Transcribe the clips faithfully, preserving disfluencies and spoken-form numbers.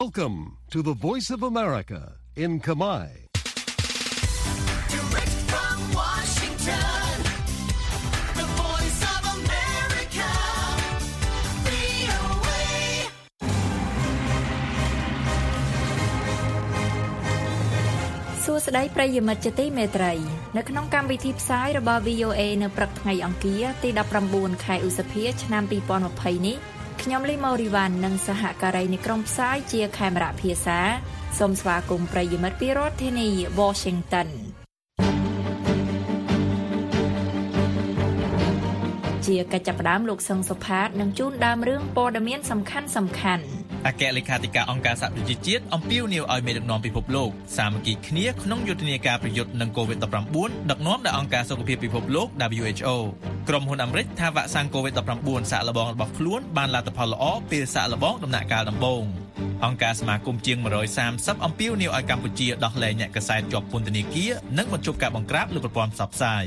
Welcome to the Voice of America in Khmer. Direct from Washington, the Voice of America, វី អូ เอ សួស្តីប្រិយមិត្តជាទីមេត្រីនៅក្នុងកម្មវិធីផ្សាយរបស់ វី អូ เอ នៅព្រឹកថ្ងៃអង្គារទីដប់ប្រាំបួនខែឧសភាឆ្នាំពីរពាន់ម្ភៃនេះខ្ញុំលីម៉ូរីវ៉ាន់និងសហការីនៃក្រុមផ្សាយជាខេមរៈភាសាសូមស្វាគមន៍ប្រិយមិត្តពីរដ្ឋធានី Washington ជាកិច្ចចាប់ផ្ដើមលោកសឹងសុផាតនឹងជូនដើមរឿងព័ត៌មានសំខាន់សំខាន់អគ្គលេខាធិការអង្គការសហប្រជាជាតិអំពាវនាវឲ្យមេដឹកនាំពិភពលោកសាមគ្គីគ្នាក្នុងយុទ្ធនាការប្រយុទ្ធនឹង COVID ដប់ប្រាំបួន ដឹកនាំដោយអង្គការសុខភាពពិភពលោក ដបલ્યુ เอช អូ ក្រុមហ៊ុនអាមេរិកថាវ៉ាក់សាំង COVID ដប់ប្រាំបួន សាកល្បងរបស់ខ្លួនបានលទ្ធផលល្អពេលសាកល្បងដំណាក់កាលដំបូងអង្គការសមាគមជាងone hundred thirtyអំពាវនាវឲ្យកម្ពុជាដោះលែងអ្នកកាសែតជាប់ពន្ធនាគារនិងបញ្ឈប់ការបង្ក្រាបលើប្រព័ន្ធផ្សព្វផ្សាយ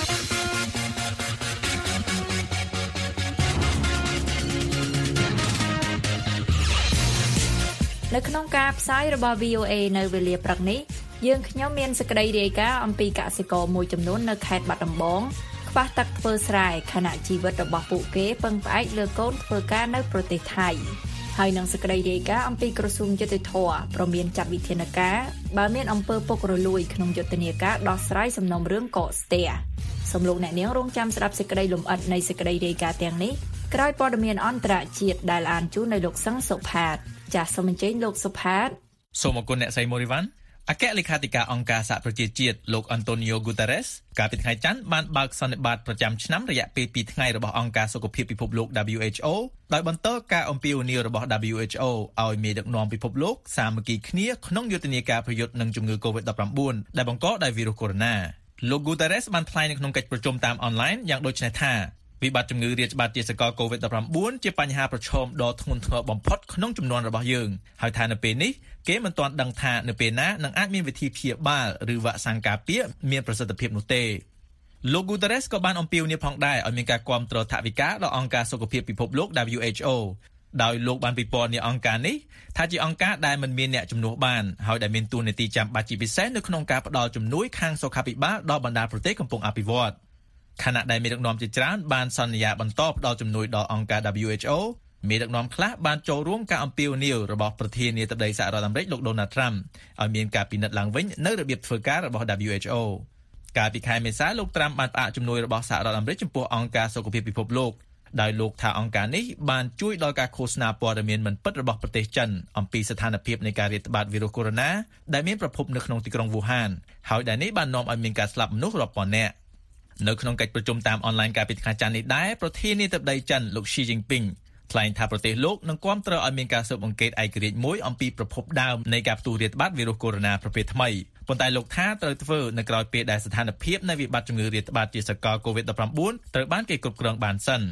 នៅក្នុងការផ្សាយរបស់ វី អូ เอ នៅវេលាព្រឹកនេះយើងខ្ញុំមានសេចក្តីរាយការណ៍អំពីកសិករមួយចំនួននៅខេត្តបាត់ដំបងខ្វះទឹកធ្វើស្រែខណៈជីវិតរបស់ពួកគេពឹងផ្អែកលើកូនធ្វើការនៅប្រទេសថៃហើយនឹងសេចក្តីរាយការណ៍អំពីក្រសួងយុតិធធម៌ព្រមានចាត់វិធានការបើមានអំពើពុករលួយក្នុងយុទ្ធនាការដោះស្រាយសំណុំរឿងកកស្ទះសូមលោកអ្នកនាងរងចាំស្ដាប់សេចក្តីលម្អិតនៃសេចក្តីរាយការណ៍ទាំងនេះក្រោយព័ត៌មានអន្តរជាតិដែលអានជូនដោយលោកសឹងសុផាតចាសសូមអញ្ជើញលោកសុផាតសូមអរគុណអ្នកស្រីម៉ូរីវ៉ាន់អគ្គលេខាធិការអង្គការសហប្រជាជាតិលោកអង់តូនីយ៉ូ ហ្គូតារ៉េសកាលពីថ្ងៃច័ន្ទបានបើកសន្និបាតប្រចាំឆ្នាំរយៈពេលtwoថ្ងៃរបស់អង្គការសុខភាពពិភពលោក ដបલ્યુ เอช អូ ដោយបន្តការអំពាវនាវរបស់ ដបલ્યુ เอช អូ ឲ្យមេដឹកនាំពិភពលោកសាមគ្គីគ្នាក្នុងយុទ្ធនាការប្រយុទ្ធនឹងជំងឺ COVID ដប់ប្រាំបួន ដែលបង្កដោយវីរុសកូវីដ -19 លោក ហ្គូតារ៉េសបានថ្លែងនៅក្នុងកិច្ចប្រជុំតាមអនឡាញយ៉ាងដូចនេះថាវិបត្តិជំងឺរាតត្បាតជាសកល COVID ដប់ប្រាំបួន ជាបញ្ហាប្រឈមដ៏ធ្ងន់ធ្ងរបំផុតក្នុងជំនាន់របស់យើងហើយថានៅពេលនេះគេមិនទាន់ដឹងថានៅពេលណានឹងអាចមានវិធីព្យាបាលឬវ៉ាក់សាំងការពារមានប្រសិទ្ធភាពនោះទេលោក Guterres ក៏បានអំពាវនាវផងដែរឲ្យមានការគាំទ្រថវិកាដល់អង្គការសុខភាពពិភពលោក ដបલ્યુ เอช អូ ដោយលោកបានពិពណ៌នាអង្គការនេះថាជាអង្គការដែលមិនមានអ្នកជំនួសបានហើយដែលមានតួនាទីចាំបាច់ជាពិសេសនៅក្នុងការផ្តល់ជំនួយខាងសុខាភិបាលដល់បណ្ដាប្រទេសកំពុងអភិវឌ្ឍខណៈដែលមេដឹកនាំជាច្រើនបានសន្យាបន្តផ្តល់ជំនួយដល់អង្គការ ដបલ્યુ เอช អូ មេដឹកនាំខ្លះបានចូលរួមការអំពាវនាវរបស់ប្រធានាធិបតីសហរដ្ឋអាមេរិកលោក Donald Trump ឲ្យមានការពិនិត្យឡើងវិញនៅរបៀបធ្វើការរបស់ ដបલ્យូ เอช អូ កាលពីខែមេសាលោក Trump បានផ្អាកជំនួយរបស់សហរដ្ឋអាមេរិកចំពោះអង្គការសុខភាពពិភពលោកដោយលោកថាអង្គការនេះបានជួយដល់ការឃោសនាព័ត៌មានមិនពិតរបស់ប្រទេសចិនអំពីស្ថានភាពនៃការរាតត្បាតវីរុសកូវីដ -19 ដែលមានប្រភពនៅក្នុងទីក្រុងវូហានហើយដែលនេះបាននាំឲ្យមានការស្លាប់មនុស្សរាប់ពាន់នាក់នៅក្នុងកិច្ចប្រជុំតាមអនឡាញកាលពីថ្ងៃច័ន្ទនេះដែរប្រធានាធិបតីចិនលោក Xi Jinpingថ្លែងថាប្រទេសលោកនឹងគាំទ្រឲ្យមានការស៊ើបអង្កេតឯករាជ្យមួយអំពីប្រភពដើមនៃការផ្ទុះរាតត្បាតវីរុសកូវីដ -19 ប្រភេទថ្មីប៉ុន្តែលោកថាត្រូវធ្វើនៅក្រៅពេលដែលស្ថានភាពនៃវិបត្តិជំងឺរាតត្បាតជាសកល COVID ដប់ប្រាំបួន ត្រូវបានគេគ្រប់គ្រងបានសិន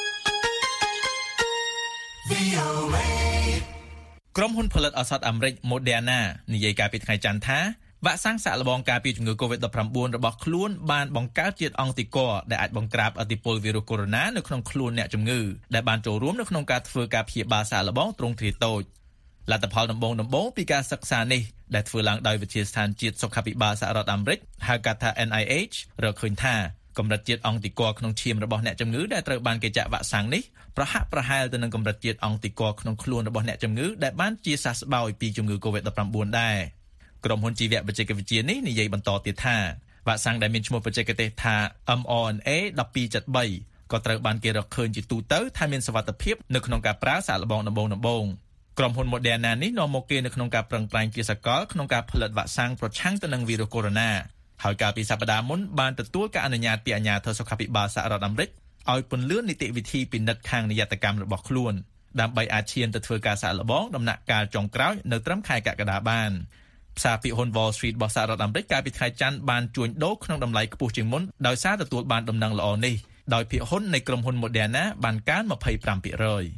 ក្រុមហ៊ុនផលិតឱសថអាមេរិក Moderna និយាយកាលពីថ្ងៃច័ន្ទថាវ៉ាក់សាំងសាកល្បងការពារជំងឺ COVID ដប់ប្រាំបួន របស់ខ្លួនបានបង្កើតជាតិអង់ទីក័រដែលអាចបង្ក្រាបឥទ្ធិពលវីរុសកូវីដ -19 នៅក្នុងខ្លួនអ្នកជំងឺដែលបានចូលរួមនៅក្នុងការធ្វើការព្យាបាលសាកល្បងទ្រង់ទ្រាយតូចលទ្ធផលដំបូងដំបូងពីការសិក្សានេះដែលធ្វើឡើងដោយវិទ្យាស្ថានជាតិសុខាភិបាលសហរដ្ឋអាមេរិកហៅកាត់ថា N I H រកឃើញថាកម្រិតជាតិអង់ទីក័រក្នុងឈាមរបស់អ្នកជំងឺដែលត្រូវបានគេចាក់វ៉ាក់សាំងនេះប្រហាក់ប្រហែលទៅនឹងកម្រិតជាតិអង់ទីក័រក្នុងខ្លួនរបស់អ្នកជំងឺដែលបានជាសះស្បើយពីជំងឺ COVID ដប់ប្រាំបួន ដែរក្រុមហ៊ុនជីវៈបច្ចេកវិទ្យានេះនិយាយបន្តទៀតថាវ៉ាក់សាំងដែលមានឈ្មោះបច្ចេកទេសថា em R N A one two seven three ក៏ត្រូវបានគេរកឃើញជាទូទៅថាមានសុវត្ថិភាពនៅក្នុងការប្រើសាកល្បងដំបូងដំបូងក្រុមហ៊ុន Moderna នេះនាំមកគេនៅក្នុងការប្រឹងប្រែងជាសកលក្នុងការផលិតវ៉ាក់សាំងប្រឆាំងទៅនឹងវីរុសកូវីដ -19 ហើយកាលពីសប្តាហ៍មុនបានទទួលការអនុញ្ញាតពីអាជ្ញាធរសុខាភិបាលសហរដ្ឋអាមេរិកឲ្យពន្លឿននីតិវិធីពិនិត្យខាងនិយត្តកម្មរបស់ខ្លួនដើម្បីអាចឈានទៅធ្វើការសាកល្បងដំណាក់កាលចុងក្រោយនៅត្រឹមខែកក្កដាបានផ្សារភាគហ៊ុន Wall Street របស់សហរដ្ឋអាមេរិកកាលពីថ្ងៃច័ន្ទបានជួញដូរក្នុងតម្លៃខ្ពស់ជាងមុនដោយសារទទួលបានដំណឹងល្អនេះដោយភាគហ៊ុននៃក្រុមហ៊ុន Moderna បានកើនtwenty-five percent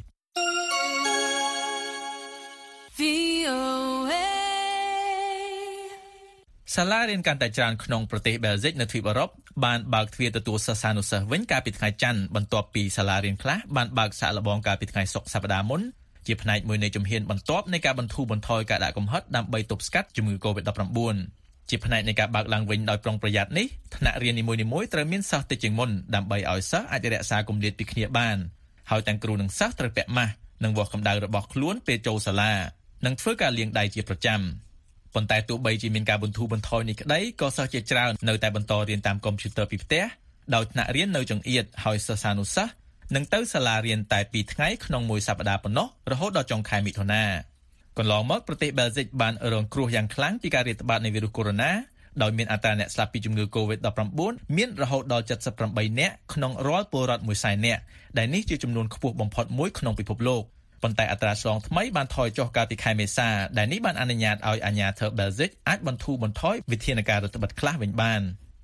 វី អូ เอ សាលារៀនកាន់តែច្រើនក្នុងប្រទេសបែលហ្សិកនៅទ្វីបអឺរ៉ុបបានបើកទ្វារទទួលសិស្សានុសិស្សវិញកាលពីថ្ងៃច័ន្ទបន្ទាប់ពីសាលារៀនខ្លះបានបើកសាកល្បងកាលពីថ្ងៃសុក្រសប្តាហ៍មុន ជាជាផ្នែកមួយនៃជំហានបន្ទាប់នៃការបន្ធូរបន្ថយការដាក់កំហិតដើម្បីទប់ស្កាត់ជំងឺ កូវីដ -19 ជាផ្នែកនៃការបើកឡើងវិញដោយប្រុងប្រយ័ត្ននេះថ្នាក់រៀននីមួយៗត្រូវមានសិស្សតិចជាងមុនដើម្បីឲ្យសិស្សអាចរក្សាគម្លាតពីគ្នាបានហើយទាំងគ្រូនិងសិស្សត្រូវពាក់ម៉ាស់និងវាស់កម្ដៅរបស់ខ្លួនពេលចូលសាលានិងធ្វើការលាងដៃជាប្រចាំប៉ុន្តែទោះបីជាមានការបន្ធូរបន្ថយនេះក្តីក៏សិស្សជាច្រើននៅតែបន្តរៀនតាមកុំព្យូទ័រពីផ្ទះដោយថ្នាក់រៀននៅចង្អៀតហើយសិស្សានុសិស្សនឹងទៅសាលារៀនតែពីរថ្ងៃក្នុងមួយសប្តាហ៍ប៉ុណ្ណោះរហូតដល់ចុងខែមិថុនាកន្លងមកប្រទេសបែលហ្សិកបានរងគ្រោះយ៉ាងខ្លាំងពីការរាតត្បាតនៃវីរុសកូវីដ -ដោយមានអត្រាអ្នកស្លាប់ពីជំងឺ កូវីដ -19 មានរហូតដល់ 七十八 នាក់ក្នុងរាល់ពលរដ្ឋមួយសែននាក់ដែលនេះជាចំនួនខ្ពស់បំផុតមួយក្នុងពិភពលោកប៉ុន្តែអត្រាឆ្លងថ្មីបានថយចុះកាលពីខែមេសាដែលនេះបានអនុញ្ញាតឲ្យអាជ្ញាធរបែលហ្សិកអាចបន្ធូរបន្ថយវិធានការរដ្ឋបិទខ្លះវិញបាន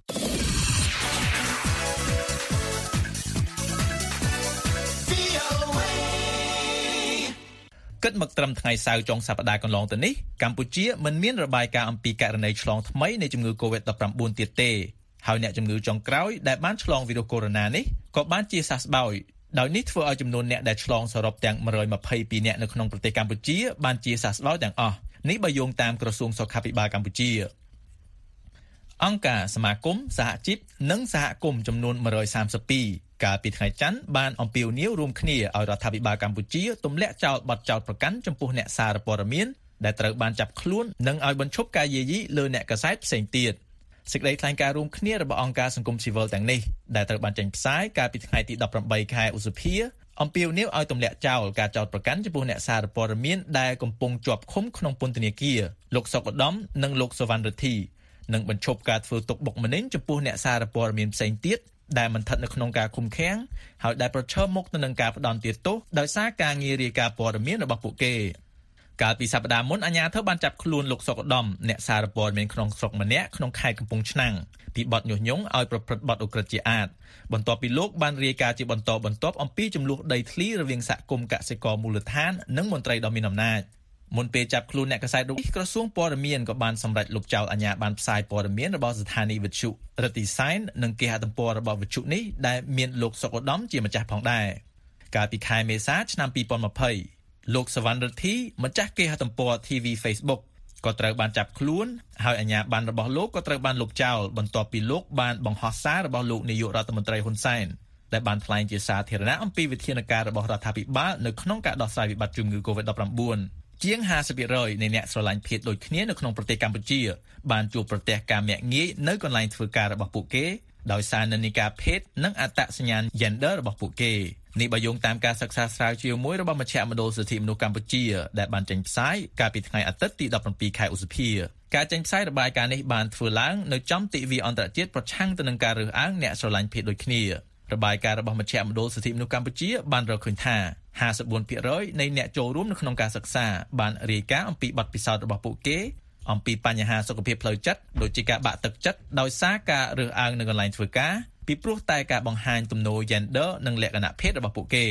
គិតមកត្រឹមថ្ងៃសៅរ៍ចុងសប្តាហ៍កន្លងទៅនេះកម្ពុជាមិនមានរបាយការណ៍អំពីករណីឆ្លងថ្មីនៃជំងឺ កូវីដ -19 ទៀតទេហើយអ្នកជំងឺចុងក្រោយដែលបានឆ្លងវីរុសកូវីដ -នេះក៏បានជាសះស្បើយដោយនេះធ្វើឲ្យចំនួនអ្នកដែលឆ្លងសរុបទាំង một trăm hai mươi hai អ្នកនៅក្នុងប្រទេសកម្ពុជាបានជាសះស្បើយទាំងអស់នេះបើយោងតាមក្រសួងសុខាភិបាលកម្ពុជាអង្គការសមាគមសហជីពនិងសហគមន៍ចំនួន một trăm ba mươi hai កាលពីថ្ងៃច័ន្ទបានអំពាវនាវរួមគ្នាឲ្យរដ្ឋាភិបាលកម្ពុជាទម្លាក់ចោលបទចោទប្រកាន់ចំពោះអ្នកសារព័ត៌មានដែលត្រូវបានចាប់ខ្លួននិងឲ្យបញ្ឈប់ការយាយីលើអ្នកកាសែតផ្សេងទៀតសេចក្តីថ្លែងការណ៍រួមគ្នារបស់អង្គការសង្គមស៊ីវិលទាំងនេះដែលត្រូវបានចេញផ្សាយកាលពីថ្ងៃទី eighteen ខែឧសភាអំពាវនាវឲ្យទម្លាក់ចោលការចោទប្រកាន់ចំពោះអ្នកសារព័ត៌មានដែលកំពុងជាប់ឃុំក្នុងពន្ធនាគារលោកសុកឧត្តមនិងលោកសវណ្ណរិទ្ធីនិងបញ្ឈប់ការធ្វើទុកបុកម្នេញចំពោះអ្នកសារព័ត៌មានផ្សេងទៀតដែលមិនស្ថិតនៅក្នុងការឃុំឃាំងហើយដែលប្រឈមមុខទៅនឹងការផ្ដន្ទាទោសដោយសារការងាររាយការណ៍ព័ត៌មានរបស់ពួកគេកាលពីសប្តាហ៍មុនអាជ្ញាធរបានចាប់ខ្លួនលោកសុកឧត្តមអ្នកសារព័ត៌មានក្នុងស្រុកម្នាក់ក្នុងខេត្តកំពង់ឆ្នាំងពីបទញុះញង់ឲ្យប្រព្រឹត្តបទឧក្រិដ្ឋជាអាតបន្ទាប់ពីលោកបានរាយការណ៍ជាបន្តបន្ទាប់អំពីចំនួនដីធ្លីរវាងសហគមន៍កសិករមូលដ្ឋាននិងមន្ត្រីដ៏មានអំណាចមុនពេលចាប់ខ្លួនអ្នកកាសែតនេះក្រសួងព័ត៌មានក៏បានសម្រេចលុបចោលអាជ្ញាប័ណ្ណផ្សាយព័ត៌មានរបស់ស្ថានីយ៍វិទ្យុរិទ្ធីសែននិងគេហទំព័ររបស់វិទ្យុនេះដែលមានលោកសុកឧត្តមជាម្ចាស់ផងដែរកាលពីខែមេសាឆ្នាំtwo thousand twentyលោកសវណ្ណរិទ្ធីម្ចាស់គេហទំព័រ ធី វី Facebook ក៏ត្រូវបានចាប់ខ្លួនហើយអាជ្ញាប័ណ្ណរបស់លោកក៏ត្រូវបានលុបចោលបន្ទាប់ពីលោកបានបង្ហោះសាររបស់លោកនាយករដ្ឋមន្ត្រីហ៊ុនសែនដែលបានថ្លែងជាសាធារណៈអំពីវិធានការរបស់រដ្ឋាភិបាលនៅក្នុងការដោះស្រាយវិបត្តិជំងឺ កូវីដ nineteenជាង fifty percent នៃអ្នកស្រឡាញ់ភេទដូចគ្នានៅក្នុងប្រទេសកម្ពុជាបានជួបប្រទះការមាក់ងាយនៅកន្លែងធ្វើការរបស់ពួកគេដោយសារនិន្នាការភេទនិងអត្តសញ្ញាណ gender របស់ពួកគេនេះបើយោងតាមការសិក្សាស្រាវជ្រាវមួយរបស់មជ្ឈមណ្ឌលសិទ្ធិមនុស្សកម្ពុជាដែលបានចេញផ្សាយកាលពីថ្ងៃអាទិត្យទីseventeenខែឧសភាការចេញផ្សាយរបាយការណ៍នេះបានធ្វើឡើងនៅចំទិវាអន្តរជាតិប្រឆាំងទៅនឹងការរើសអើងអ្នកស្រឡាញ់ភេទដូចគ្នារបាយការណ៍របស់មជ្ឈមណ្ឌលសិទ្ធិមនុស្សកម្ពុជាបានរកឃើញថា fifty-four percent នៃអ្នកចូលរួមនៅក្នុងការសិក្សាបានរាយការណ៍អំពីបទពិសោធន៍របស់ពួកគេអំពីបញ្ហាសុខភាពផ្លូវចិត្តដូចជាការបាក់ទឹកចិត្តដោយសារការរើសអើងនៅកន្លែងធ្វើការពីព្រោះតែការបង្ហាញទំនោរ gender និងលក្ខណៈភេទរបស់ពួកគេ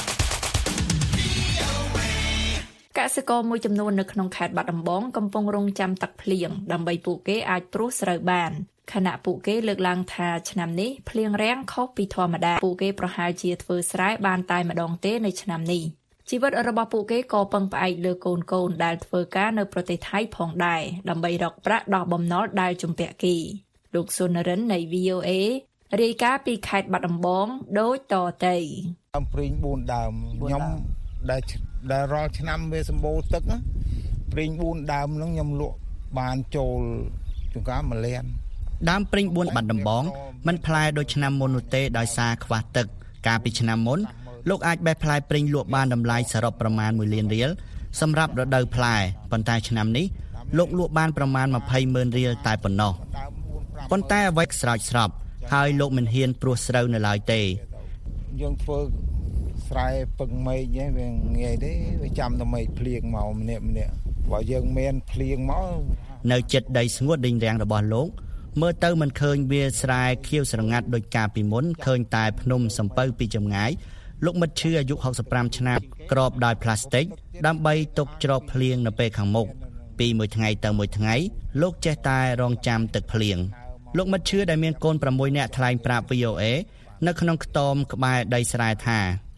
កសិករមួយចំនួននៅក្នុងខេត្តបាត់ដំបងកំពុងរងចាំទឹកភ្លៀងដើម្បីពួកគេអាចព្រួសស្រូវបានខណៈពួកគេលើកឡើងថាឆ្នាំនេះភ្លៀងរាំងខុសពីធម្មតាពួកគេប្រហែលជាធ្វើស្រែបានតែម្ដងទេនៅឆ្នាំនេះជីវិតរបស់ពួកគេក៏ពឹងផ្អែកលើកូនកូនដែលធ្វើការនៅប្រទេសថៃផងដែរដើម្បីរកប្រាក់ដោះបំណុលដែលជំពាក់គីលោកសុនរិននៃ វី អូ អេ រាយការណ៍ពីខេត្តបាត់ដំបងដូចតទៅដើមព្រីងfourដើមខ្ញុំដែលដែលរាល់ឆ្នាំវាសម្បូរទឹកព្រីងfourដើមហ្នឹងខ្ញុំលក់បានចូលចង្ការមួយលានដើមព្រីងfourបាត់ដំបងមិនផ្លែដូចឆ្នាំមុននោះទេដោយសារខ្វះទឹកកាលពីឆ្នាំមុនលោកអាចបេះផ្លែព្រីងលក់បានតម្លៃសរុបប្រមាណoneលានរៀលសម្រាប់រដូវផ្លែប៉ុន្តែឆ្នាំនេះលោកលក់បានប្រមាណtwentyម៉ឺនរៀលតែប៉ុណ្ណោះប៉ុន្តែអ្វីស្រោចស្រពហើយលោកមិនហ៊ានព្រួសស្រូវនៅឡើយទេយើងធ្វើស្រែពឹងមេឃហ្នឹងវាងាយទេវាចាំតែមេឃភ្លៀងមកម្នាក់ម្នាក់បើយើងមានភ្លៀងមកនៅចិត្តដីស្ងួតដេញរាំងរបស់លោកមើលទៅមិនឃើញវាស្រែខៀវស្រងាត់ដូចកាលពីមុនឃើញតែភ្នំសំពៅពីចម្ងាយលោកមិត្តឈឺអាយុsixty-fiveឆ្នាំក្របដោយផ្លាស្ទិកដើម្បីទុកច្រកភ្លៀងនៅពេលខាងមុខពីមួយថ្ងៃទៅមួយថ្ងៃលោកចេះតែរងចាំទឹកភ្លៀងលោកមិត្តឈឺដែលមានកូនsixនាក់ថ្លែងប្រាប់ វី អូ អេ នៅក្នុងខ្ទមក្បែរដីស្រែថា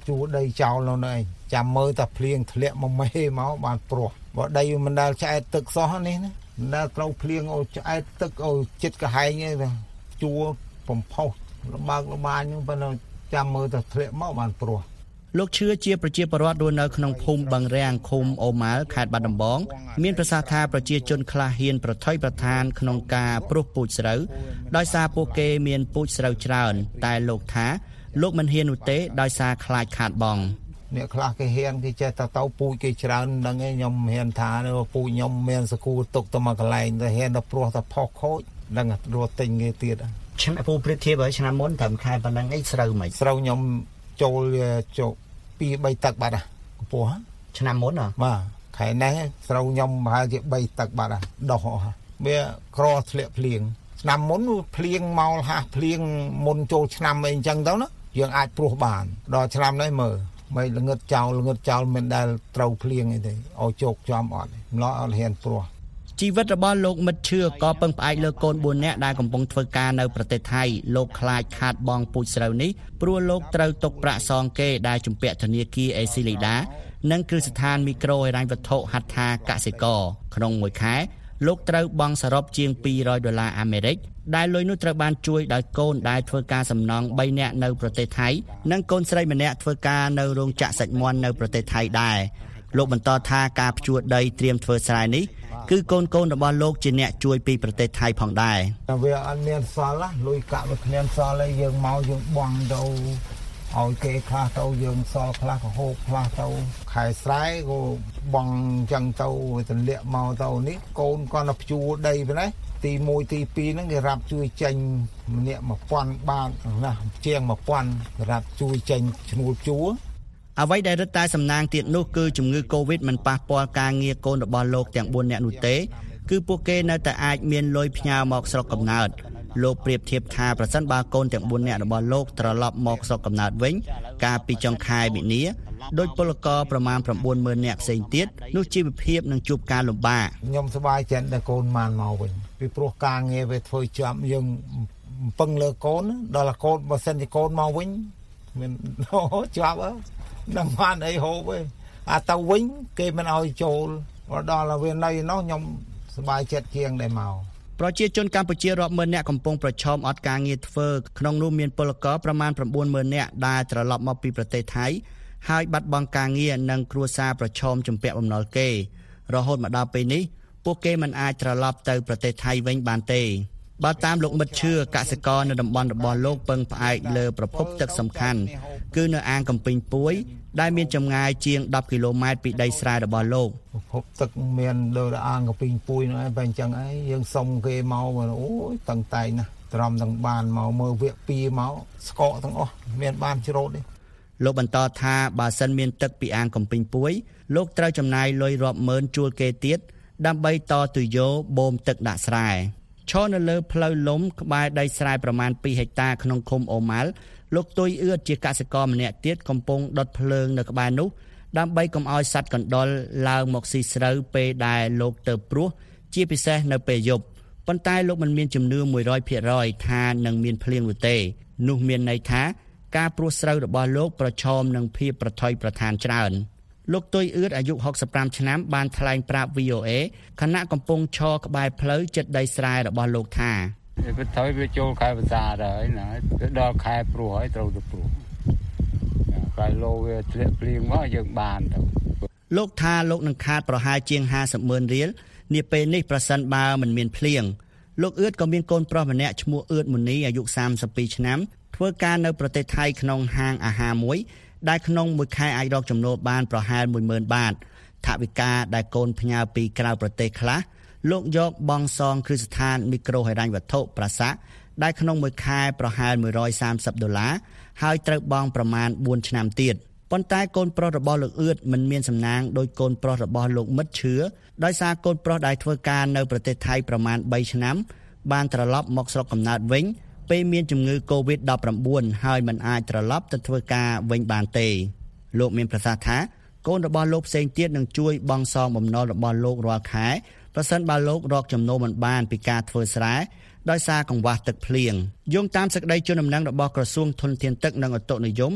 ជួដីចោលនៅនេះចាំមើលតែភ្លៀងធ្លាក់មកមេមកបានព្រោះបើដីមិនដែលឆ្អែតទឹកសោះនេះណាមិនដែលត្រូវភ្លៀងអូឆ្អែតទឹកអូចិត្តកាហែងទេជួបំផុសលំបាកលំបាញហ្នឹងប៉ុន្តែចាំមើលតែធ្លាក់មកបានព្រោះលោកឈឿជាប្រជាពលរដ្ឋរស់នៅក្នុងភូមិបឹងរាំងឃុំអូម៉ាល់ខេត្តបាត់ដំបងមានប្រសាសន៍ថាប្រជាជនខ្លះហ៊ានប្រថុយប្រថានក្នុងការព្រោះពូជស្រូវដោយសារពួកគេមានពូជស្រូវច្រើនតែលោកថាលោកមិនហ៊ាននោះទេដោយសារខ្លាចខាតបង់អ្នកខ្លះគេហ៊ានគេចេះតែទៅពូជគេច្រើនហ្នឹងឯងខ្ញុំហ៊ានថាពូជខ្ញុំមានសកូទុកទៅមកកន្លែងតែហ៊ានទៅព្រោះតែផុសខូចហ្នឹងរត់ទិញគេទៀតឆ្នាំពូប្រៀបធៀបឲ្យឆ្នាំមុនត្រឹមខែប៉ុណ្ណឹងអីស្រូវមិនស្រូវខ្ញុំចូលចូលពីរបីទឹកបាត់កំពស់ឆ្នាំមុនហ៎បាទខែនេះស្រូវខ្ញុំប្រហែលជាបីទឹកបាត់ដោះអស់វាក្រធ្លាក់ភ្លៀងឆ្នាំមុនភ្លៀងមកហាស់ភ្លៀងមុនចូលឆ្នាំអីអញ្ចឹងទៅណាយើងអាចព្រោះបានដល់ឆ្នាំនេះមើលមិនល្ងឹតចោលល្ងឹតចោលមិនដែលត្រូវភ្លៀងអីទេឲ្យជោគចំអត់ម្ល៉េះអត់ហ៊ានព្រោះជីវិតរបស់លោកមិត្តឈឿក៏ពឹងផ្អែកលើកូនបួននាក់ដែលកំពុងធ្វើការនៅប្រទេសថៃលោកខ្លាចខាតបង់ពូជស្រូវនេះព្រោះលោកត្រូវទុកប្រាក់សងគេដែលជំពាក់ធនាគារអេស៊ីលីដានិងគ្រឹះស្ថានមីក្រូហិរញ្ញវត្ថុហត្ថាកសិករក្នុងមួយខែលោកត្រូវបង់សរុបជាងពីររយដុល្លារអាមេរិកដែលលុយនោះត្រូវបានជួយដោយកូនដែលធ្វើការសំណង់បីនាក់នៅប្រទេសថៃនិងកូនស្រីម្នាក់ធ្វើការនៅរោងចក្រសាច់មាន់នៅប្រទេសថៃដែរលោកបន្តថាការភ្ជួរដីត្រៀមធ្វើស្រែនេះគឺកូនកូនរបស់លោកជាអ្នកជួយពីប្រទេសថៃផងដែរតែវាអត់មានសល់លុយកាក់វាគ្មានសល់ទេយើងមកយើងបង់ទៅឲ្យគេខ្លះទៅយើងសល់ខ្លះក៏ហូបខ្លះទៅខែស្រែក៏បង់ចឹងទៅទម្លាក់មកទៅនេះកូនគាត់ទៅភ្ជួរដីប៉ុណ្ណេះទីមួយទីពីរហ្នឹងគេរាប់ជួយចេញម្នាក់មួយពាន់បាតណាជាងមួយពាន់គេរាប់ជួយចេញឈ្នួលជួរអ្វីដែលរឹតតែសំណាងទៀតនោះគឺជំងឺ Covid មិនប៉ះពាល់ការងារកូនរបស់លោកទាំងបួននាក់នោះទេគឺពួកគេនៅតែអាចមានលុយផ្ញើមកស្រុកកំណើតលោកប្រៀបធៀបថាប្រសិនបើកូនទាំងបួននាក់របស់លោកត្រឡប់មកស្រុកកំណើតវិញកាលពីចុងខែមីនាដោយពលករប្រមាណ ៩ម៉ឺន នាក់ផ្សេងទៀតនោះជីវភាពនឹងជួបការលំបាកខ្ញុំសប្បាយចិត្តដែលកូនបានមកវិញពីព្រោះការងារវាធ្វើចាប់យើងពឹងលើកូនដល់កូនបើសិនជាកូនមកវិញមានជាប់នឹងបានអីហូបឯងអាទៅវិញគេមិនឲ្យចូលដល់វានៅនោះខ្ញុំសប្បាយចិត្តជាងដែលមកប្រជាជនកម្ពុជារាប់ម៉ឺននាក់កំពុងប្រឈមអត់ការងារធ្វើក្នុងនោះមានពលករប្រមាណ ៩ម៉ឺន នាក់ដែលត្រឡប់មកពីប្រទេសថៃហើយបាត់បង់ការងារនិងគ្រួសារប្រឈមជំពាក់បំណុលគេរហូតមកដល់ពេលនេះពួកគេមិនអាចត្រឡប់ទៅប្រទេសថៃវិញបានទេបើតាមលោកមិត្តឈឿកសិករនៅតំបន់របស់លោកពឹងផ្អែកលើប្រភពទឹកសំខាន់គឺនៅអាងកំពីងពួយដែលមានចម្ងាយជាងដប់គីឡូម៉ែត្រពីដីស្រែរបស់លោកប្រភពទឹកមានដូចអាងកំពីងពួយនោះឯងបែបអញ្ចឹងឯងយើងសុំគេមកអូយតឹងតែងណាស់ត្រំទាំងបានមកមើលវគ្គពីរមកស្កកទាំងអស់មានបានច្រូតទេលោកបន្តថាបើសិនមានទឹកពីអាងកំពីងពួយលោកត្រូវចំណាយលុយរាប់ម៉ឺនជួលគេទៀតដើម្បីតទុយោបូមទឹកដាក់ស្រែឈរនៅលើផ្លូវលំក្បែរដីស្រែប្រមាណពីរហិកតាក្នុងឃុំអូម៉ាល់លោកទុយអឿតជាកសិករម្នាក់ទៀតកំពុងដុតភ្លើងនៅក្បែរនោះដើម្បីកុំឲ្យសត្វកណ្ដុរឡើងមកស៊ីស្រូវពេលដែលលោកទៅព្រោះជាពិសេសនៅពេលយប់ប៉ុន្តែលោកមិនមានជំនឿ មួយរយភាគរយ ថានឹងមានភ្លៀងនោះទេនោះមានន័យថាការព្រោះស្រូវរបស់លោកប្រឈមនឹងភាពប្រថុយប្រថានច្រើនលោកទុយអឿតអាយុហុកសិបប្រាំឆ្នាំបានថ្លែងប្រាប់ វី អូ អេ ខណៈកំពុងឈរក្បែរផ្លូវជិតដីស្រែរបស់លោកថាវាថយវាចូលខែវស្សាហើយណាដល់ខែព្រោះហើយត្រូវទៅព្រោះខែលោវាធ្លាក់ភ្លៀងមកយើងបានទៅលោកថាលោកនឹងខាតប្រហែលជាងហាសិបម៉ឺនរៀលនាពេលនេះប្រសិនបើមិនមានភ្លៀងលោកអឿតក៏មានកូនប្រុសម្នាក់ឈ្មោះអឿតមុនីអាយុសាមសិបពីរឆ្នាំធ្វើការនៅប្រទេសថៃក្នុងហាងអាហារមួយដែលក្នុងមួយខែអាចរកចំណូលបានប្រហែល មួយម៉ឺន បាតថវិកាដែលកូនផ្ញើពីក្រៅប្រទេសខ្លះលោកយកបង់សងគ្រឹះស្ថានមីក្រូហិរញ្ញវត្ថុប្រាសាក់ដែលក្នុងមួយខែប្រហែលមួយរយសាមសិបដុល្លារហើយត្រូវបង់ប្រមាណបួនឆ្នាំទៀតប៉ុន្តែកូនប្រុសរបស់លោកអឿតមិនមានសំណាងដោយកូនប្រុសរបស់លោកមិត្តឈឿដោយសារកូនប្រុសដែលធ្វើការនៅប្រទេសថៃប្រមាណបីឆ្នាំបានត្រឡប់មកស្រុកកំណើតវិញពេលមានជំងឺ កូវីដ ដប់ប្រាំបួន ហើយមិនអាចត្រឡប់ទៅធ្វើការវិញបានទេលោកមានប្រសាសន៍ថាកូនរបស់លោកផ្សេងទៀតនឹងជួយបង់សងបំណុលរបស់លោករាល់ខែប្រសិនបើលោករកចំណូលមិនបានពីការធ្វើស្រែដោយសារកង្វះទឹកភ្លៀងយោងតាមសេចក្តីជូនដំណឹងរបស់ក្រសួងធនធានទឹកនិងឧតុនិយម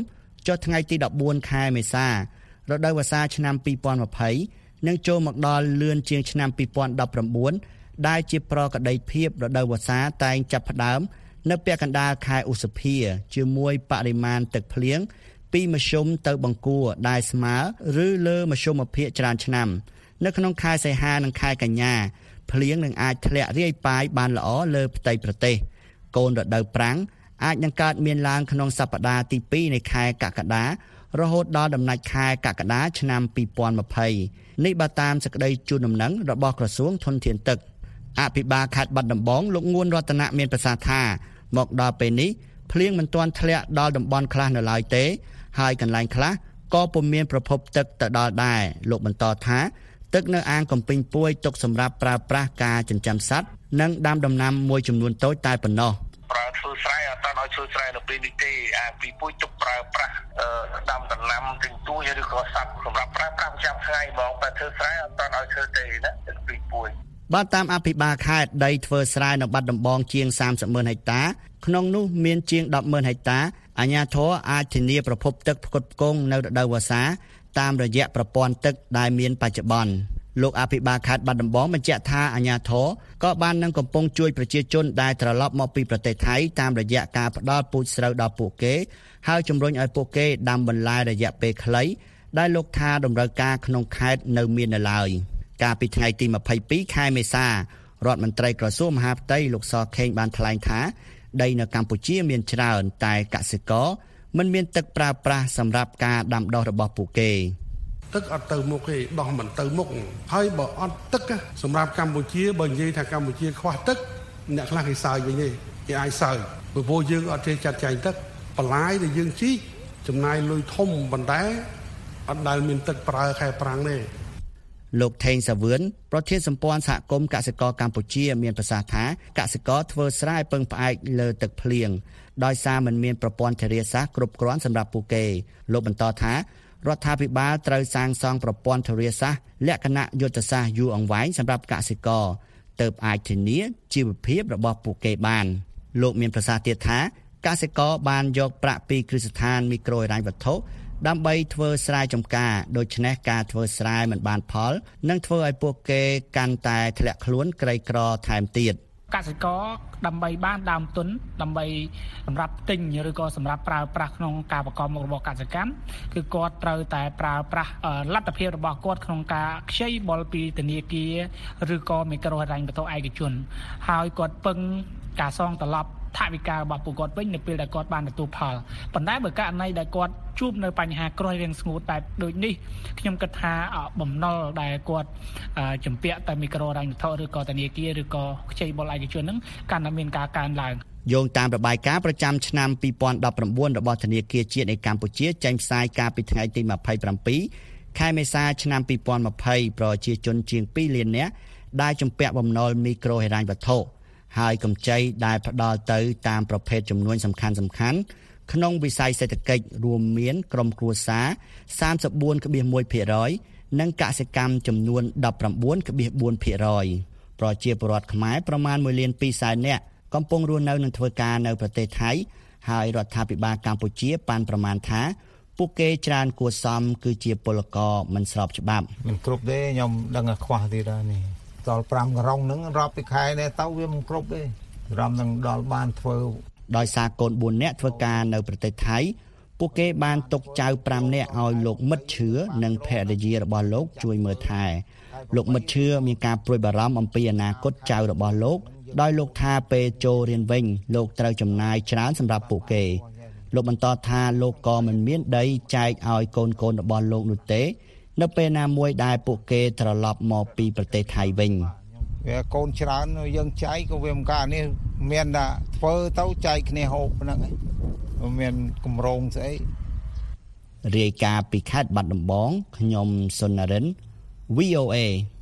ចុះថ្ងៃទី14ខែមេសារដូវវស្សាឆ្នាំពីរពាន់ยี่สิบនឹងចូលមកដល់លឿនជាងឆ្នាំពីរពាន់ដប់ប្រាំបួនដែលជាប្រកដីភាពរដូវវស្សាតែងចាប់ផ្ដើមនៅពាក់កណ្ដាលខែឧសភាជាមួយបរិមាណទឹកភ្លៀងពីមធ្យមទៅបង្គួរដែលស្មើឬលើមធ្យមភាគច្រើនឆ្នាំនៅក្នុងខែសីហានិងខែកញ្ញាភ្លៀងនឹងអាចធ្លាក់រាយប៉ាយបានល្អលើផ្ទៃប្រទេសកូនរដូវប្រាំងអាចនឹងកើតមានឡើងក្នុងសប្តាហ៍ទីពីរនៃខែកក្កដារហូតដល់ដំណាច់ខែកក្កដាឆ្នាំពីរពាន់ยี่สิบនេះបើតាមសេចក្តីជូនដំណឹងរបស់ក្រសួងធនធានទឹកអភិបាលខេត្តបាត់ដំបងលោកងួនរតនៈមានប្រសាសន៍ថាមកដល់ពេលនេះភ្លៀងមិនទាន់ធ្លាក់ដល់តំបន់ខ្លះនៅឡើយទេហើយកន្លែងខ្លះក៏ពុំមានប្រភពទឹកទៅដល់ដែរលោកបន្តថាទឹកនៅអាងកំពីងពួយទុកសម្រាប់ប្រើប្រាស់ការចិញ្ចឹមសត្វនិងដាំដំណាំមួយចំនួនតូចតែប៉ុណ្ណោះប្រើធ្វើស្រែអត់ដល់ឲ្យធ្វើស្រែនៅពេលនេះទេអាពីពួយទុកប្រើប្រាស់ដាំដំណាំទិញទួយឬក៏សត្វសម្រាប់ប្រើប្រាស់ប្រចាំថ្ងៃហ្មងតែធ្វើស្រែអត់ដល់ឲ្យធ្វើទេណាពីពួយបាទតាមអភិបាលខេត្តដីធ្វើស្រែនៅបាត់ដំបងជាងសាមសិបម៉ឺនហិកតាក្នុងនោះមានជាងដប់ម៉ឺនហិកតាអាជ្ញាធរអាចធានាប្រភពទឹកផ្គត់ផ្គង់នៅរដូវវស្សាតាមរយៈប្រព័ន្ធទឹកដែលមានបច្ចុប្បន្នលោកអភិបាលខេត្តបាត់ដំបងបញ្ជាក់ថាអាជ្ញាធរក៏បាននឹងកំពុងជួយប្រជាជនដែលត្រឡប់មកពីប្រទេសថៃតាមរយៈការផ្ដល់ពូជស្រូវដល់ពួកគេហើយជំរុញឲ្យពួកគេដាំបន្លែរយៈពេលខ្លីដែលលោកថាតម្រូវការក្នុងខេត្តនៅមាននៅឡើយកាលពីថ្ងៃទីยี่สิบสองខែមេសារដ្ឋមន្ត្រីក្រសួងមហាផ្ទៃលោកសខេងបានថ្លែងថាដីនៅកម្ពុជាមានច្រើនតែកសិករមិនមានទឹកប្រើប្រាស់សម្រាប់ការដាំដុះរបស់ពួកគេទឹកអត់ទៅមុខទេដោះមិនទៅមុខហើយបើអត់ទឹកសម្រាប់កម្ពុជាបើនិយាយថាកម្ពុជាខ្វះទឹកអ្នកខ្លះគេសើចវិញទេគេអាចសើចព្រោះយើងអត់ចេះចាត់ចែងទឹកបន្លាយដែលយើងជីកចំណាយលុយធំប៉ុន្តែអត់ដែលមានទឹកប្រើខែប្រាំងទេលោកថេងសាវឿនប្រធានសម្ព័ន្ធសហគមន៍កសិករកម្ពុជាមានប្រសាសន៍ថាកសិករធ្វើស្រែពឹងផ្អែកលើទឹកភ្លៀងដោយសារមិនមានប្រព័ន្ធធារាសាស្ត្រគ្រប់គ្រាន់សម្រាប់ពួកគេលោកបន្តថារដ្ឋាភិបាលត្រូវសាងសង់ប្រព័ន្ធធារាសាស្ត្រលក្ខណៈយុទ្ធសាស្ត្រយូរអង្វែងសម្រាប់កសិករទើបអាចធានាជីវភាពរបស់ពួកគេបានលោកមានប្រសាសន៍ទៀតថាកសិករបានយកប្រាក់ពីគ្រឹះស្ថានមីក្រូហិរញ្ញវត្ថុដើម្បីធ្វើស្រែចម្ការដូច្នេះការធ្វើស្រែមិនបានផលនឹងធ្វើឲ្យពួកគេកាន់តែធ្លាក់ខ្លួនក្រីក្រថែមទៀតកសិករដើម្បីបានដើមទុនដើម្បីសម្រាប់ទិញឬក៏សម្រាប់ប្រើប្រាស់ក្នុងការប្រកបមុខរបរកសិកម្មគឺគាត់ត្រូវតែប្រើប្រាស់លទ្ធភាពរបស់គាត់ក្នុងការខ្ចីបុលពីធនាគារឬក៏មីក្រូហិរញ្ញវត្ថុឯកជនហើយគាត់ពឹងការសងត្រឡប់ថវិការបស់ពួកគាត់វិញនៅពេលដែលគាត់បានទទួលផលប៉ុន្តែបើករណីដែលគាត់ជួបនៅបញ្ហាក្រោយរាំងស្ងួតបែបដូចនេះខ្ញុំគិតថាបំណុលដែលគាត់ជំពាក់តែមីក្រូហិរញ្ញវត្ថុឬក៏ធនាគារឬក៏ខ្ចីបុលឯកជនហ្នឹងកាន់តែមានការកើនឡើងយោងតាមរបាយការណ៍ប្រចាំឆ្នាំពីរពាន់ដប់ប្រាំបួនរបស់ធនាគារជាតិនៃកម្ពុជាចេញផ្សាយកាលពីថ្ងៃទីยี่สิบเจ็ดខែមេសាឆ្នាំពីរពាន់ยี่สิบប្រជាជនជាងពីរលាននាក់ដែលជំពាក់បំណុលមីក្រូហិរញ្ញវត្ថុហើយកម្ចីដែលផ្ដល់ទៅតាមប្រភេទចំនួនសំខាន់សំខាន់ក្នុងវិស័យសេដ្ឋកិច្ចរួមមានក្រុមគ្រួសារ សាមសិបបួនផ្នែកមួយភាគរយ និងកសិកម្មចំនួន ដប់ប្រាំបួនផ្នែកបួនភាគរយ ប្រជាពលរដ្ឋខ្មែរប្រមាណមួយលានពីរសែននាក់កំពុងរស់នៅនិងធ្វើការនៅប្រទេសថៃហើយរដ្ឋាភិបាលកម្ពុជាប៉ាន់ប្រមាណថាពួកគេច្រើនគួរសមគឺជាពលករមិនស្របច្បាប់មិនគ្រប់ទេខ្ញុំដឹងថាខ្វះទៀតដែរនេះដល់ប្រាំក្រុងហ្នឹងរាប់ពីខែនេះទៅវាមិនគ្រប់ទេរំនឹងដល់បានធ្វើដោយសារកូនបួននាក់ធ្វើការនៅប្រទេសថៃពួកគេបានទុកចៅប្រាំនាក់ឲ្យលោកមិត្តឈឿនិងភរិយារបស់លោកជួយមើលថែលោកមិត្តឈឿមានការព្រួយបារម្ភអំពីអនាគតចៅរបស់លោកដោយលោកថាពេលចូលរៀនវិញលោកត្រូវចំណាយច្រើនសម្រាប់ពួកគេលោកបន្តថាលោកក៏មិនមានដីចែកឲ្យកូនកូនរបស់លោកនោះទេនៅពេលណាមួយដែលពួកគេត្រឡប់មកពីប្រទេសថៃវិញវាកូនច្រើនយើងចែកក៏វាមិនការនេះមានតែធ្វើទៅចែកគ្នាហូបហ្នឹងឯងមានកម្រងស្អីរាយការណ៍ពីខេត្តបាត់ដំបងខ្ញុំសុនរិន វី អូ เอ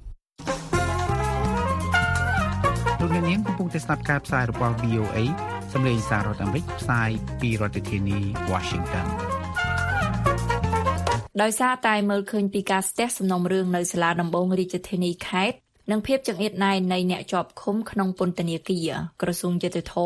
លោកអ្នកនាងកំពុងតែស្ដាប់ការផ្សាយរបស់ វី អូ เอ សម្លេងសាររដ្ឋអាមេរិកផ្សាយពីរដ្ឋធានី Washington ដោយសារតែមើលឃើញពីការស្ទះសំណុំរឿងនៅសាលាដំបងរាជធានីខេត្តនិងភាពចង្អៀតណែននៃអ្នកជាប់ឃុំក្នុងពន្ធនាគារក្រសួងយុតិធធម៌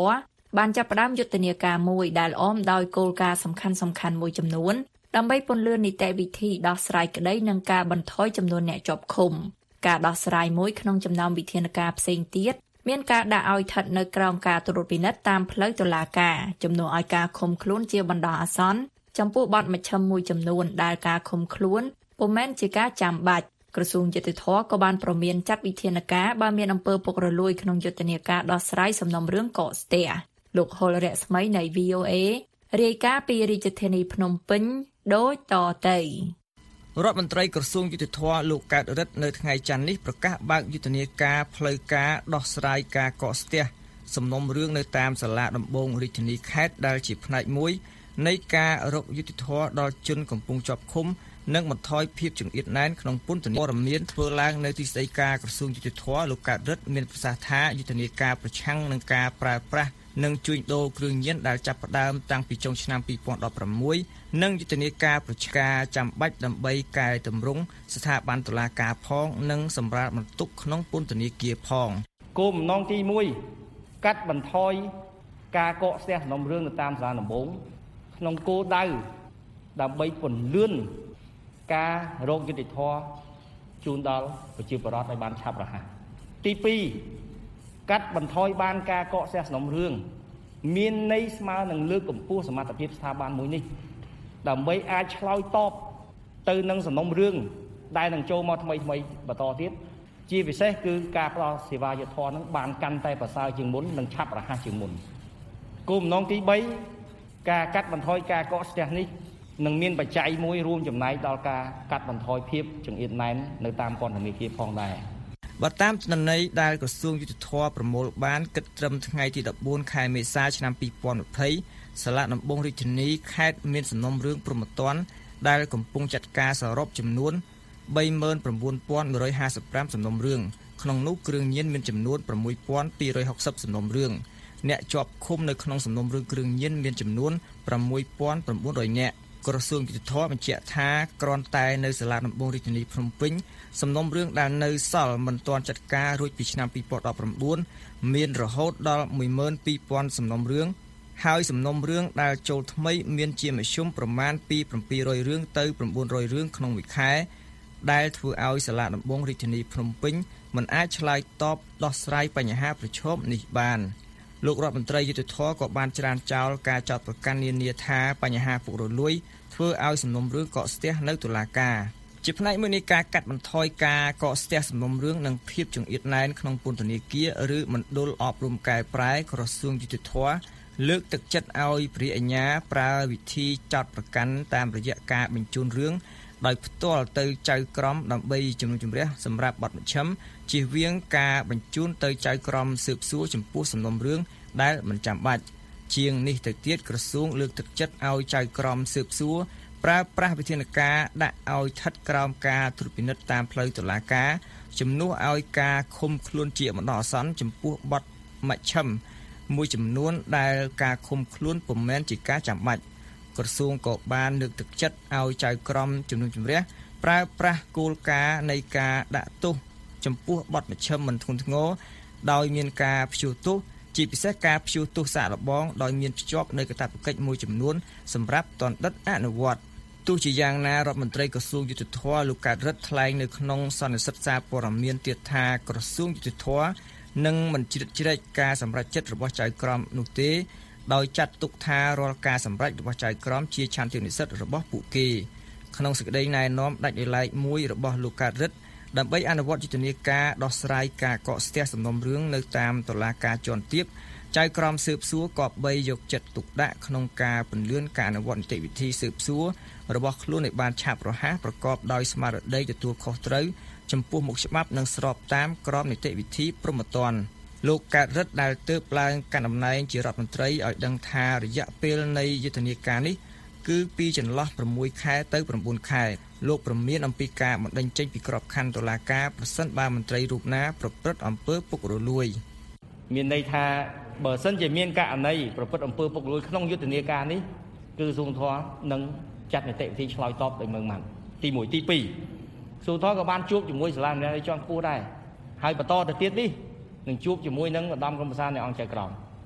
បានចាប់ផ្ដើមយុទ្ធនាការមួយដែលអមដោយគោលការណ៍សំខាន់សំខាន់មួយចំនួនដើម្បីពន្លឿននីតិវិធីដោះស្រាយក្តីនិងការបន្ថយចំនួនអ្នកជាប់ឃុំការដោះស្រាយមួយក្នុងចំណោមវិធានការផ្សេងទៀតមានការដាក់ឲ្យស្ថិតនៅក្រោមការត្រួតពិនិត្យតាមផ្លូវតុលាការជំនួសឲ្យការឃុំខ្លួនជាបណ្ដោះអាសន្នចំពោះបទមជ្ឈិមមួយចំនួនដែលការឃុំខ្លួនពុំមែនជាការចាំបាច់ក្រសួងយុតិធធម៌ក៏បានប្រមានចាត់វិធានការបើមានអំពើពុករលួយក្នុងយុទ្ធនាការដោះស្រាយសំណុំរឿងកកស្ទះលោកហុលរស្មីនៃ វី អូ เอ រាយការណ៍ពីរាជធានីភ្នំពេញដូចតទៅរដ្ឋមន្ត្រីក្រសួងយុតិធធម៌លោកកើតរិទ្ធនៅថ្ងៃច័ន្ទនេះប្រកាសបើកយុទ្ធនាការផ្លូវការដោះស្រាយការកកស្ទះសំណុំរឿងនៅតាមសាលាដំបងរាជធានីខេត្តដែលជាផ្នែកមួយនៃការរកយុត្តិធម៌ដល់ជនកំពុងជាប់ឃុំនិងបន្ថយភាពចង្អៀតណែនក្នុងពន្ធនាគារព័ត៌មានធ្វើឡើងនៅទីស្តីការក្រសួងយុត្តិធម៌លោកកើតរិទ្ធមានប្រសាសន៍ថាយុទ្ធនាការប្រឆាំងនឹងការប្រើប្រាស់និងជួញដូរគ្រឿងញៀនដែលចាប់ផ្ដើមតាំងពីចុងឆ្នាំពីរពាន់ដប់ប្រាំមួយនិងយុទ្ធនាការប្រឆាំងការចាំបាច់ដើម្បីកែតម្រង់ស្ថាប័នតុលាការផងនិងសម្រាប់បន្ទុកក្នុងពន្ធនាគារផងគោលបំណងទីមួយកាត់បន្ថយការកកស្ទះសំណុំរឿងនៅតាមសាលាដំបងក្នុងគោលដៅដើម្បីពន្លឿនការរកយុត្តិធម៌ជូនដល់ប្រជាពលរដ្ឋឲ្យបានឆាប់រហ័សទីពីរកាត់បន្ថយបានការកកស្ទះសំណុំរឿងមានន័យស្មើនឹងលើកកម្ពស់សមត្ថភាពស្ថាប័នមួយនេះដើម្បីអាចឆ្លើយតបទៅនឹងសំណុំរឿងដែលនឹងចូលមកថ្មីថ្មីបន្តទៀតជាពិសេសគឺការផ្ដល់សេវាយុត្តិធម៌នឹងបានកាន់តែប្រសើរជាងមុននិងឆាប់រហ័សជាងមុនគោលបំណងទីបីការកាត់បន្ថយការកកស្ទះនេះនឹងមានបច្ច័យមួយរួមចំណែកដល់ការកាត់បន្ថយភាពចង្អៀតណែននៅតាមពន្ធនាគារផងដែរបើតាមទិន្នន័យដែលក្រសួងយុតិធធម៌ប្រមូលបានគិតត្រឹមថ្ងៃទីដប់បួនខែមេសាឆ្នាំពីរពាន់ยี่สิบសាលាដំបងរាជធានីខេត្តមានសំណុំរឿងព្រហ្មទណ្ឌដែលកំពុងចាត់ការសរុបចំនួនba mươi chín nghìn một trăm hai mươi lămសំណុំរឿងក្នុងនោះគ្រឿងញៀនមានចំនួនsáu nghìn hai trăm sáu mươiសំណុំរឿងអ្នកជាប់ឃុំនៅក្នុងសំណុំរឿងគ្រឿងញៀនមានចំនួនsáu nghìn chín trămនាក់ក្រសួងយុតិធធម៌បញ្ជាក់ថាគ្រាន់តែនៅសាលាដំបងរាជធានីភ្នំពេញសំណុំរឿងដែលនៅសល់មិនទាន់ចាត់ការរួចពីឆ្នាំពីរពាន់ដប់ប្រាំបួនមានរហូតដល់một nghìn hai trămសំណុំរឿងហើយសំណុំរឿងដែលចូលថ្មីមានជាមធ្យមប្រមាណពីbảy trămរឿងទៅchín trămរឿងក្នុងមួយខែដែលធ្វើឲ្យសាលាដំបងរាជធានីភ្នំពេញមិនអាចឆ្លើយតបដោះស្រាយបញ្ហាប្រឈមនេះបានលោករដ្ឋមន្ត្រីយុតិធធម៌ក៏បានច្រានចោលការចោទប្រកាន់នានាថាបញ្ហាពុករលួយធ្វើឲ្យសំណុំរឿងកកស្ទះនៅតុលាការជាផ្នែកមួយនៃការកាត់បន្ថយការកកស្ទះសំណុំរឿងនិងភាពចង្អៀតណែនក្នុងពន្ធនាគារឬមណ្ឌលអប់រំកែប្រែក្រសួងយុតិធធម៌លើកទឹកចិត្តឲ្យព្រះអាជ្ញាប្រើវិធីចោទប្រកាន់តាមរយៈការបញ្ជូនរឿងដោយផ្ទាល់ទៅចៅក្រមដើម្បីជំនុំជម្រះសម្រាប់បទមជ្ឈិមជៀសវាងការបញ្ជូនទៅចៅក្រមស៊ើបសួរចំពោះសំណុំរឿងដែលមិនចាំបាច់ជាងនេះទៅទៀតក្រសួងលើកទឹកចិត្តឲ្យចៅក្រមស៊ើបសួរប្រើប្រាស់វិធានការដាក់ឲ្យស្ថិតក្រោមការត្រួតពិនិត្យតាមផ្លូវតុលាការជំនួសឲ្យការឃុំខ្លួនជាបណ្ដោះអាសន្នចំពោះបទមជ្ឈិមមួយចំនួនដែលការឃុំខ្លួនពុំមែនជាការចាំបាច់ក្រសួងក៏បានលើកទឹកចិត្តឲ្យចៅក្រមជំនុំជម្រះប្រើប្រាស់គោលការណ៍នៃការដាក់ទោសចំពោះបទមជ្ឈិមមិនធ្ងន់ធ្ងរដោយមានការព្យួរទោសជាពិសេសការព្យួរទោសសាកល្បងដោយមានភ្ជាប់នៅកាតព្វកិច្ចមួយចំនួនសម្រាប់ទណ្ឌិតអនុវត្តទោះជាយ៉ាងណារដ្ឋមន្ត្រីក្រសួងយុតិធធម៌លោកកើតរិទ្ធថ្លែងនៅក្នុងសន្និសីទសារព័ត៌មានទៀតថាក្រសួងយុតិធធម៌នឹងមិនជ្រៀតជ្រែកការសម្រេចចិត្តរបស់ចៅក្រមនោះទេដោយចាត់ទុកថារាល់ការសម្រេចរបស់ចៅក្រមជាឆន្ទៈនិស្សិតរបស់ពួកគេក្នុងសេចក្តីណែនាំដាច់ដោយឡែកមួយរបស់លោកកើតរិទ្ធដើម្បីអនុវត្តយុទ្ធនាការដោះស្រាយការកកស្ទះសំណុំរឿងនៅតាមតុលាការជាន់ទាបចៅក្រមស៊ើបសួរក៏បីយកចិត្តទុកដាក់ក្នុងការពន្យារការអនុវត្តនីតិវិធីស៊ើបសួររបស់ខ្លួនឲ្យបានឆាប់រហ័សប្រកបដោយស្មារតីទទួលខុសត្រូវចំពោះមុខច្បាប់និងស្របតាមក្រមនីតិវិធីព្រហ្មទណ្ឌលោកកើតរិទ្ធដែលទើបឡើងកាន់តំណែងជារដ្ឋមន្ត្រីឲ្យដឹងថារយៈពេលនៃយុទ្ធនាការនេះគឺពីចន្លោះ6ខែទៅ9ខែលោកប្រមានអំពីការបណ្តេញចេញពីក្របខ័ណ្ឌតុលាការប្រសិនបើមន្ត្រីរូបណាប្រព្រឹត្តអំពើពុករលួយមានន័យថាបើសិនជាមានករណីប្រព្រឹត្តអំពើពុករលួយក្នុងយុទ្ធនាការនេះគឺក្រសួងធម៌នឹងចាត់នីតិវិធីឆ្លើយតបដោយម៉ឺងម៉ាត់ទីមួយទីពីរក្រសួងធម៌ក៏បានជួបជាមួយសាលាដំណើរជាន់ខ្ពស់ដែរហើយបន្តទៅទៀតនេះនឹងជួបជាមួយនឹងឧត្តមក្រុមប្រឹក្សានៃអង្គចៅក្រម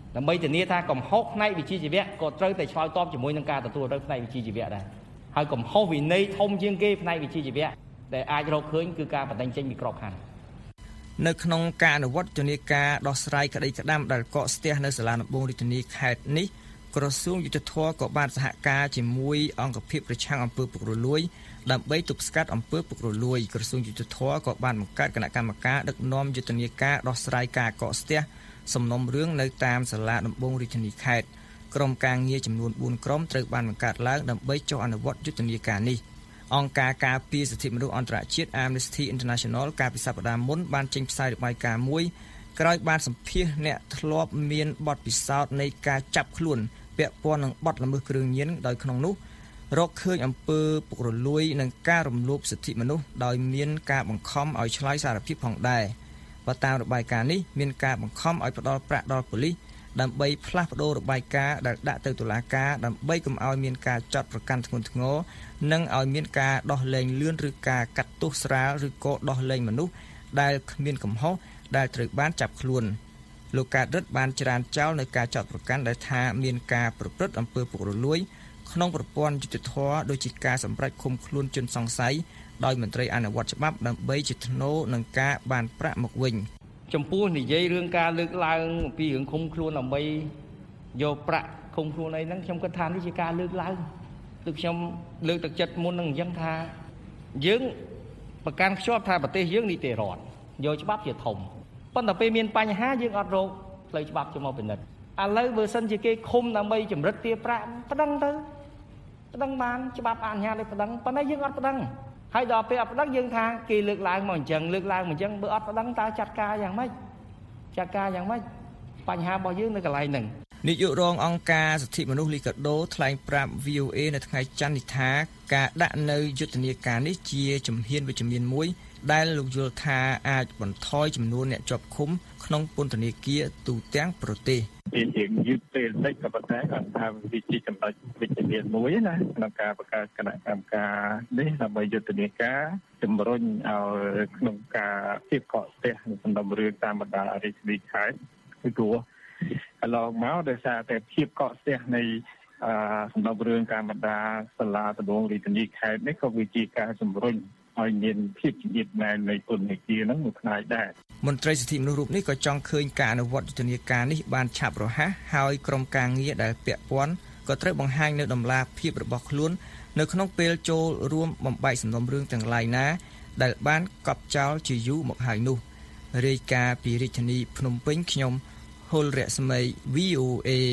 ដើម្បីធានាថាកំហុសផ្នែកវិជ្ជាជីវៈក៏ត្រូវតែឆ្លើយតបជាមួយនឹងការទទួលត្រូវផ្នែកវិជ្ជាជីវៈដែរហើយកំហុសវិន័យធំជាងគេផ្នែកវិជ្ជាជីវៈដែលអាចរកឃើញគឺការបណ្តេញចេញពីក្របខ័ណ្ឌនៅក្នុងការអនុវត្តយុទ្ធនាការដោះស្រាយក្តីក្តាំដែលកកស្ទះនៅសាលាដំបងរាជធានីខេត្តនេះក្រសួងយុទ្ធភ័ពក៏បានសហការជាមួយអង្គភាពប្រឆាំងអំពើពុករលួយដើម្បីទប់ស្កាត់អំពើពុករលួយក្រសួងយុទ្ធភ័ពក៏បានបង្កើតគណៈកម្មការដឹកនាំយុទ្ធនាការដោះស្រាយការកកស្ទះសំណុំរឿងនៅតាមសាលាដំបងរាជធានីខេត្តក្រុមការងារចំនួនបួនក្រុមត្រូវបានបង្កើតឡើងដើម្បីចុះអនុវត្តយុទ្ធនាការនេះអង្គការការពារសិទ្ធិមនុស្សអន្តរជាតិ Amnesty International កាលពីសប្តាហ៍មុនបានចេញផ្សាយរបាយការណ៍មួយក្រោយបានសម្ភាសន៍អ្នកធ្លាប់មានបទពិសោធន៍នៃការចាប់ខ្លួនពាក់ព័ន្ធនឹងបទល្មើសគ្រឿងញៀនដោយក្នុងនោះរកឃើញអំពើពុករលួយនិងការរំលោភសិទ្ធិមនុស្សដោយមានការបង្ខំឲ្យឆ្លើយសារភាពផងដែរបើតាមរបាយការណ៍នេះមានការបង្ខំឲ្យផ្ដល់ប្រាក់ដល់ប៉ូលីសដើម្បីផ្លាស់ប្ដូររបាយការណ៍ដែលដាក់ទៅតុលាការដើម្បីកុំឲ្យមានការចាត់ប្រកាន់ធ្ងន់ធ្ងរនិងឲ្យមានការដោះលែងលឿនឬការកាត់ទោសស្រាលឬក៏ដោះលែងមនុស្សដែលគ្មានកំហុសដែលត្រូវបានចាប់ខ្លួនលោកកើតរិទ្ធបានច្រានចោលនៅការចាត់ប្រកាន់ដែលថាមានការប្រព្រឹត្តអំពើពុករលួយក្នុងប្រព័ន្ធយុត្តិធម៌ដូចជាការសម្រេចឃុំខ្លួនជនសង្ស័យដោយមន្ត្រីអនុវត្តច្បាប់ដើម្បីជាថ្នូរនឹងការបានប្រាក់មកវិញចំពោះនិយាយរឿងការលើកឡើងអំពីរឿងឃុំខ្លួនដើម្បីយកប្រាក់ឃុំខ្លួនអីហ្នឹងខ្ញុំគិតថានេះជាការលើកឡើងគឺខ្ញុំលើកទឹកចិត្តមុននឹងអញ្ចឹងថាយើងប្រកាន់ខ្ជាប់ថាប្រទេសយើងនីតិរដ្ឋយកច្បាប់ជាធំប៉ុន្តែពេលមានបញ្ហាយើងអត់រកផ្លូវច្បាប់ចូលមកពិនិត្យឥឡូវបើសិនជាគេឃុំដើម្បីចម្រិតទារប្រាក់ប្តឹងទៅប្តឹងបានច្បាប់អនុញ្ញាតឲ្យប្តឹងប៉ុន្តែយើងអត់ប្តឹងហើយដល់ពេលអត់ប្តឹងយើងថាគេលើកឡើងមកអញ្ចឹងលើកឡើងមកអញ្ចឹងបើអត់ប្តឹងតើចាត់ការយ៉ាងម៉េចចាត់ការយ៉ាងម៉េចបញ្ហារបស់យើងនៅកន្លែងហ្នឹងនាយករងអង្គការសិទ្ធិមនុស្សលីកាដូថ្លែងប្រាប់ វី អូ អេ នៅថ្ងៃច័ន្ទនេះថាការដាក់នៅយុទ្ធនាការនេះជាជំហានវិជ្ជមានមួយដែលលោកយល់ថាអាចបន្ថយចំនួនអ្នកជាប់ឃុំក្នុងពន្ធនាគារទូទាំងប្រទេសជាជាយឺតពេលតិចក៏ប៉ុន្តែគាត់ថាវាជាចំណុចវិជ្ជមានមួយណាក្នុងការបង្កើតគណៈកម្មការនេះដើម្បីយុទ្ធនាការជំរុញឲ្យក្នុងការភាពកកស្ទះក្នុងសំណុំរឿងតាមបណ្ដារាជធានីខេត្តគឺព្រោះកន្លងមកដោយសារតែភាពកកស្ទះនៃអឺសំណុំរឿងតាមបណ្ដាសាលាដំបងរាជធានីខេត្តនេះក៏វាជាការជំរុញឲ្យមានភាពជាជាតិណែននៃពន្ធនាគារហ្នឹងមួយផ្នែកដែរមន្ត្រីសិទ្ធិមនុស្សរូបនេះក៏ចង់ឃើញការអនុវត្តយុទ្ធនាការនេះបានឆាប់រហ័សហើយក្រុមការងារដែលពាក់ព័ន្ធក៏ត្រូវបង្ហាញនៅដំណាភាពរបស់ខ្លួននៅក្នុងពេលចូលរួមបំបែកសំណុំរឿងទាំងឡាយណាដែលបានកប់ចោលជាយូរមកហើយនោះរាយការណ៍ពីរាជធានីភ្នំពេញខ្ញុំហុលរស្មី វី អូ អេ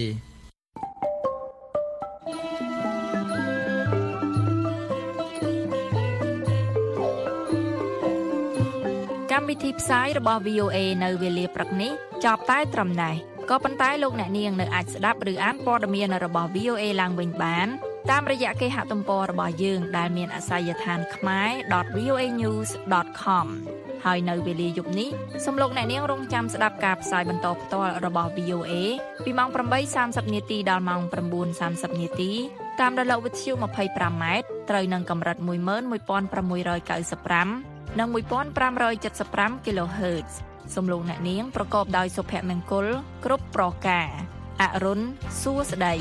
កម្មវិធីផ្សាយរបស់ វី អូ អេ នៅវេលាព្រឹកនេះចប់តែត្រឹមនេះក៏ប៉ុន្តែលោកអ្នកនាងនៅអាចស្ដាប់ឬអានព័ត៌មានរបស់ វី អូ អេ ឡើងវិញបានតាមរយៈគេហទំព័ររបស់យើងដែលមានអាសយដ្ឋាន khmae dot v o a news dot com ហើយនៅវេលាយប់នេះសូមលោកអ្នកនាងរងចាំស្ដាប់ការផ្សាយបន្តផ្ទាល់របស់ វី អូ អេ ពីម៉ោង ប្រាំបីសាមសិប នាទីដល់ម៉ោង ៩ សាមសិប នាទីតាមរលកវិទ្យុ ម្ភៃប្រាំ ម៉ែត្រត្រូវនឹងកម្រិត មួយម៉ឺនមួយពាន់ប្រាំមួយរយកៅសិបប្រាំ និង មួយពាន់ប្រាំរយចិតសិបប្រាំ kHz សូមលោកអ្នកនាងប្រកបដោយសុភមង្គលគ្រប់ប្រការអរុនសួស្តី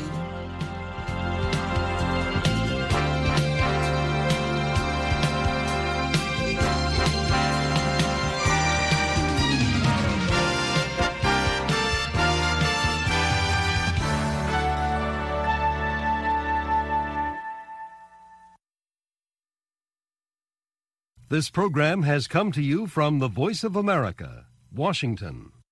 This program has come to you from the Voice of America, Washington.